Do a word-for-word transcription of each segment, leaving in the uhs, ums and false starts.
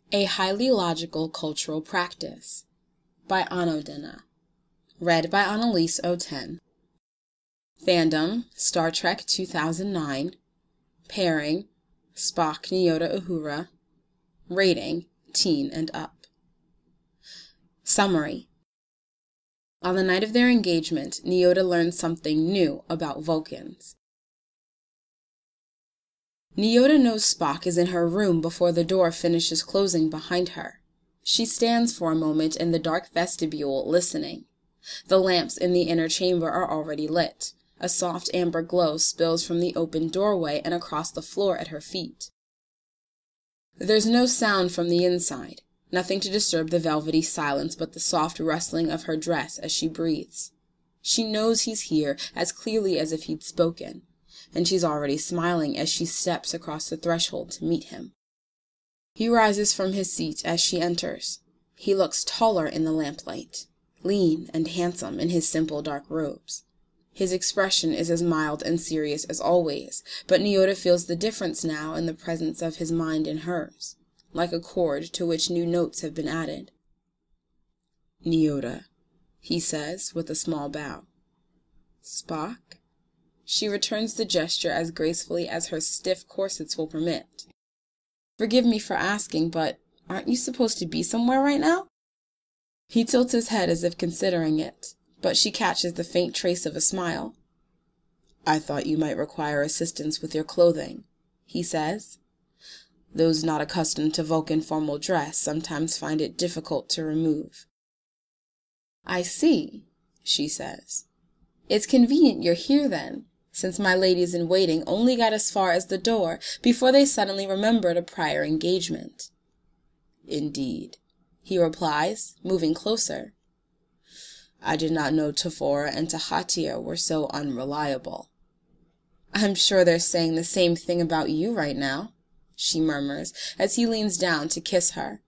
A Highly Logical Cultural Practice by Anodina. Read by Annalise Oten. Fandom, Star Trek two thousand nine. Pairing, Spock, Nyota Uhura. Rating, teen and up. Summary. On the night of their engagement, Nyota learns something new about Vulcans. Nyota knows Spock is in her room before the door finishes closing behind her. She stands for a moment in the dark vestibule, listening. The lamps in the inner chamber are already lit. A soft amber glow spills from the open doorway and across the floor at her feet. There's no sound from the inside, nothing to disturb the velvety silence but the soft rustling of her dress as she breathes. She knows he's here as clearly as if he'd spoken, and she's already smiling as she steps across the threshold to meet him. He rises from his seat as she enters. He looks taller in the lamplight, lean and handsome in his simple dark robes. His expression is as mild and serious as always, but Nyota feels the difference now in the presence of his mind in hers, like a chord to which new notes have been added. "Nyota," he says with a small bow. "Spock?" She returns the gesture as gracefully as her stiff corsets will permit. "Forgive me for asking, but aren't you supposed to be somewhere right now?" He tilts his head as if considering it, but she catches the faint trace of a smile. "I thought you might require assistance with your clothing," he says. "Those not accustomed to Vulcan formal dress sometimes find it difficult to remove." "I see," she says. "It's convenient you're here then, since my ladies-in-waiting only got as far as the door before they suddenly remembered a prior engagement." "Indeed," he replies, moving closer. "I did not know Tavora and Tahatia were so unreliable." "I'm sure they're saying the same thing about you right now," she murmurs as he leans down to kiss her.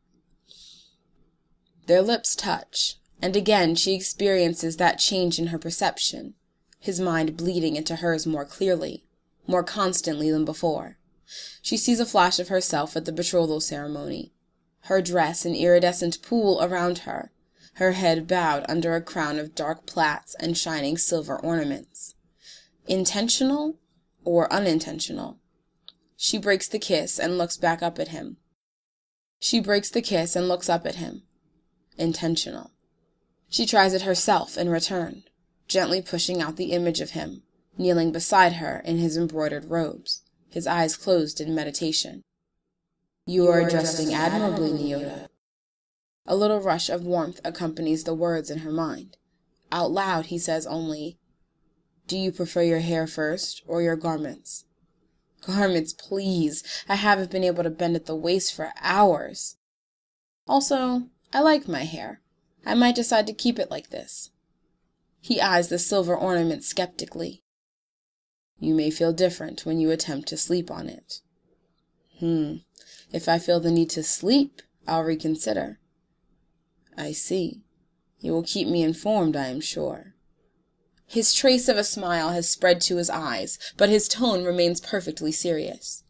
Their lips touch, and again she experiences that change in her perception, his mind bleeding into hers more clearly, more constantly than before. She sees a flash of herself at the betrothal ceremony, her dress an iridescent pool around her, her head bowed under a crown of dark plaits and shining silver ornaments. Intentional or unintentional? She breaks the kiss and looks back up at him. She breaks the kiss and looks up at him. Intentional. She tries it herself in return, gently pushing out the image of him, kneeling beside her in his embroidered robes, his eyes closed in meditation. "You are adjusting admirably, Nyota." A little rush of warmth accompanies the words in her mind. Out loud he says only, "Do you prefer your hair first, or your garments?" "Garments, please. I haven't been able to bend at the waist for hours. Also, I like my hair. I might decide to keep it like this." He eyes the silver ornament skeptically. "You may feel different when you attempt to sleep on it." Hmm. If I feel the need to sleep, I'll reconsider." "I see. You will keep me informed, I am sure." His trace of a smile has spread to his eyes, but his tone remains perfectly serious.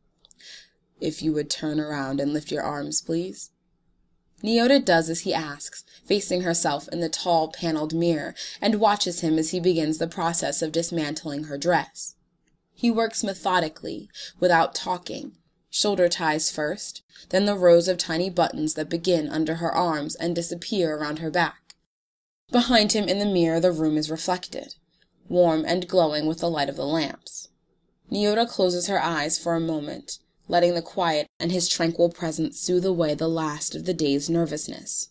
"If you would turn around and lift your arms, please." Nyota does as he asks, facing herself in the tall paneled mirror, and watches him as he begins the process of dismantling her dress. He works methodically, without talking, shoulder ties first, then the rows of tiny buttons that begin under her arms and disappear around her back. Behind him in the mirror the room is reflected, warm and glowing with the light of the lamps. Nyota closes her eyes for a moment, letting the quiet and his tranquil presence soothe away the last of the day's nervousness.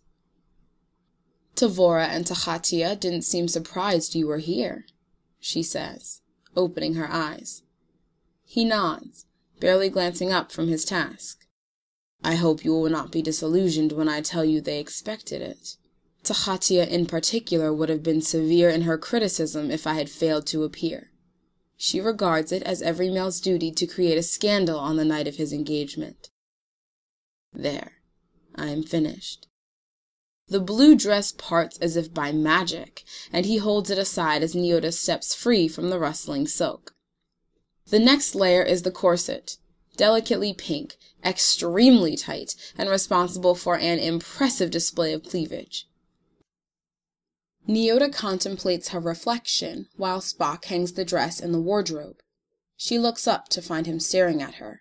"Tavora and Tahatia didn't seem surprised you were here," she says, opening her eyes. He nods, barely glancing up from his task. "I hope you will not be disillusioned when I tell you they expected it. Tahatia in particular would have been severe in her criticism if I had failed to appear. She regards it as every male's duty to create a scandal on the night of his engagement. There, I am finished." The blue dress parts as if by magic, and he holds it aside as Nyota steps free from the rustling silk. The next layer is the corset, delicately pink, extremely tight, and responsible for an impressive display of cleavage. Nyota contemplates her reflection while Spock hangs the dress in the wardrobe. She looks up to find him staring at her.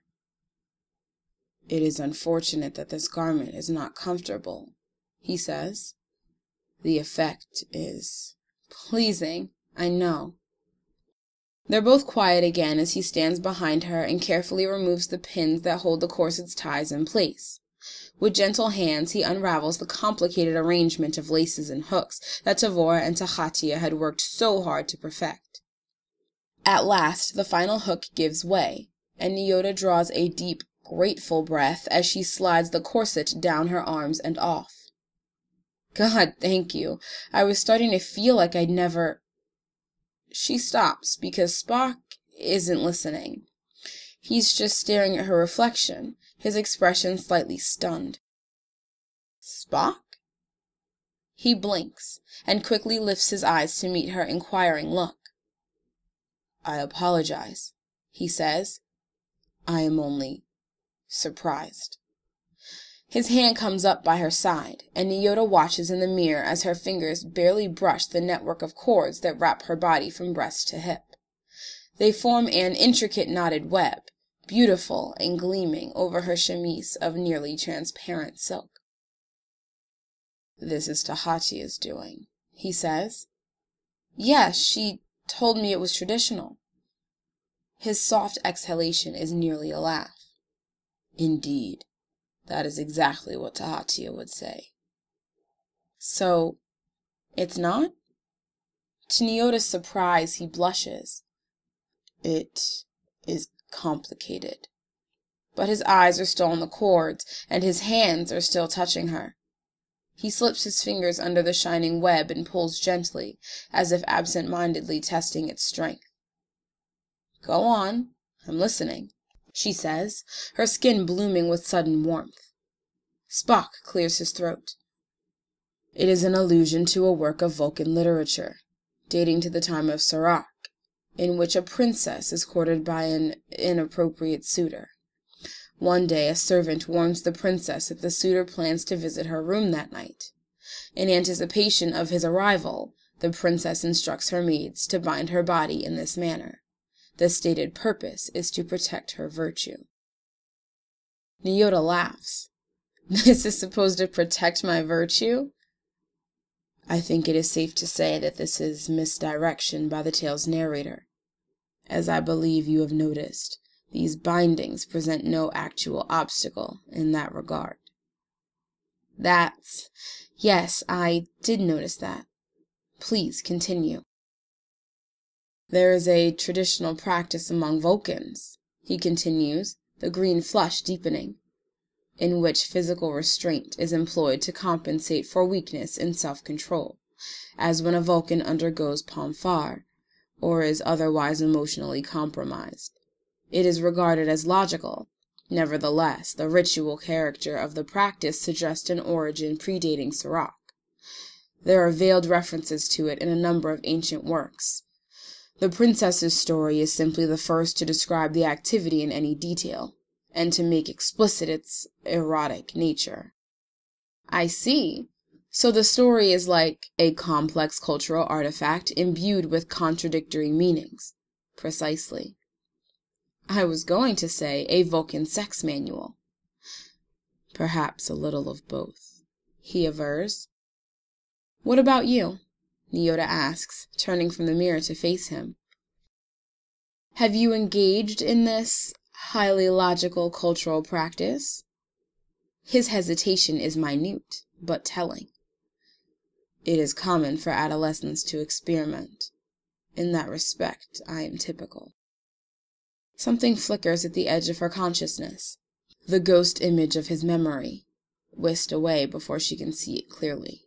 "It is unfortunate that this garment is not comfortable," he says. "The effect is pleasing, I know." They're both quiet again as he stands behind her and carefully removes the pins that hold the corset's ties in place. With gentle hands, he unravels the complicated arrangement of laces and hooks that Tavora and Tahatia had worked so hard to perfect. At last, the final hook gives way, and Nyota draws a deep, grateful breath as she slides the corset down her arms and off. "God, thank you. I was starting to feel like I'd never—" She stops because Spock isn't listening. He's just staring at her reflection, his expression slightly stunned. "Spock?" He blinks and quickly lifts his eyes to meet her inquiring look. "I apologize," he says. "I am only surprised." His hand comes up by her side, and Nyota watches in the mirror as her fingers barely brush the network of cords that wrap her body from breast to hip. They form an intricate knotted web, beautiful and gleaming over her chemise of nearly transparent silk. "This is Tahatia's doing," he says. "Yes, she told me it was traditional." His soft exhalation is nearly a laugh. "Indeed. That is exactly what Tahatia would say." "So, it's not?" To Nyota's surprise, he blushes. "It is complicated." But his eyes are still on the cords, and his hands are still touching her. He slips his fingers under the shining web and pulls gently, as if absent-mindedly testing its strength. "Go on. I'm listening," she says, her skin blooming with sudden warmth. Spock clears his throat. "It is an allusion to a work of Vulcan literature, dating to the time of Serac, in which a princess is courted by an inappropriate suitor. One day a servant warns the princess that the suitor plans to visit her room that night. In anticipation of his arrival, the princess instructs her maids to bind her body in this manner. The stated purpose is to protect her virtue." Nyota laughs. "This is supposed to protect my virtue?" "I think it is safe to say that this is misdirection by the tale's narrator. As I believe you have noticed, these bindings present no actual obstacle in that regard." "That's... Yes, I did notice that. Please continue." "There is a traditional practice among Vulcans," he continues, the green flush deepening, "in which physical restraint is employed to compensate for weakness in self-control, as when a Vulcan undergoes pomfar, or is otherwise emotionally compromised. It is regarded as logical. Nevertheless, the ritual character of the practice suggests an origin predating Serac. There are veiled references to it in a number of ancient works. The princess's story is simply the first to describe the activity in any detail, and to make explicit its erotic nature." "I see. So the story is like a complex cultural artifact imbued with contradictory meanings." "Precisely." "I was going to say a Vulcan sex manual." "Perhaps a little of both," he avers. "What about you?" Nyota asks, turning from the mirror to face him. "Have you engaged in this highly logical cultural practice?" His hesitation is minute, but telling. "It is common for adolescents to experiment. In that respect, I am typical." Something flickers at the edge of her consciousness, the ghost image of his memory, whisked away before she can see it clearly.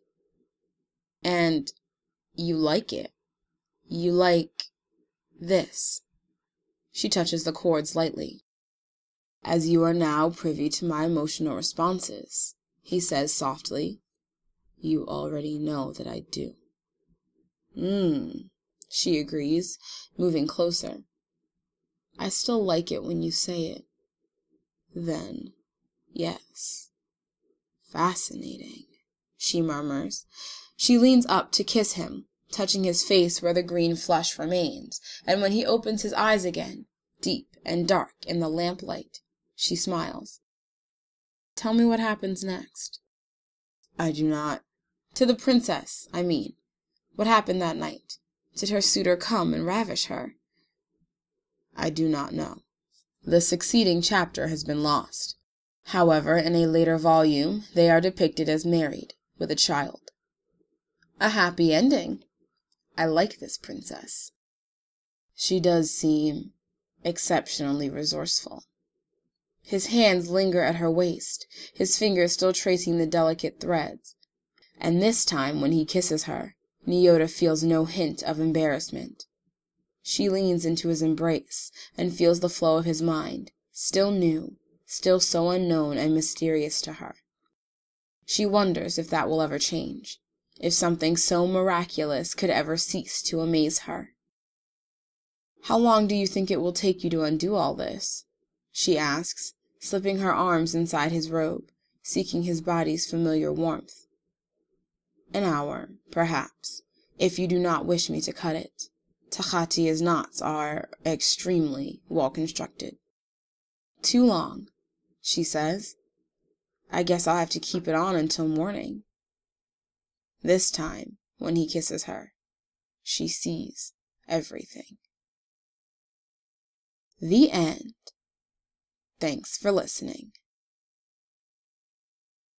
"And you like it? You like this?" She touches the cords lightly. "As you are now privy to my emotional responses," he says softly, "you already know that I do." "Hmm," she agrees, moving closer. "I still like it when you say it." Then, yes. Fascinating, she murmurs. She leans up to kiss him, touching his face where the green flush remains, and when he opens his eyes again, deep and dark in the lamplight, she smiles. Tell me what happens next. I do not. To the princess, I mean. What happened that night? Did her suitor come and ravish her? I do not know. The succeeding chapter has been lost. However, in a later volume, they are depicted as married, with a child. A happy ending. I like this princess. She does seem exceptionally resourceful. His hands linger at her waist, his fingers still tracing the delicate threads. And this time, when he kisses her, Nyota feels no hint of embarrassment. She leans into his embrace and feels the flow of his mind, still new, still so unknown and mysterious to her. She wonders if that will ever change, if something so miraculous could ever cease to amaze her. How long do you think it will take you to undo all this? She asks, slipping her arms inside his robe, seeking his body's familiar warmth. An hour, perhaps, if you do not wish me to cut it. Takhati's knots are extremely well constructed. Too long, she says. I guess I'll have to keep it on until morning. This time, when he kisses her, she sees everything. The end. Thanks for listening.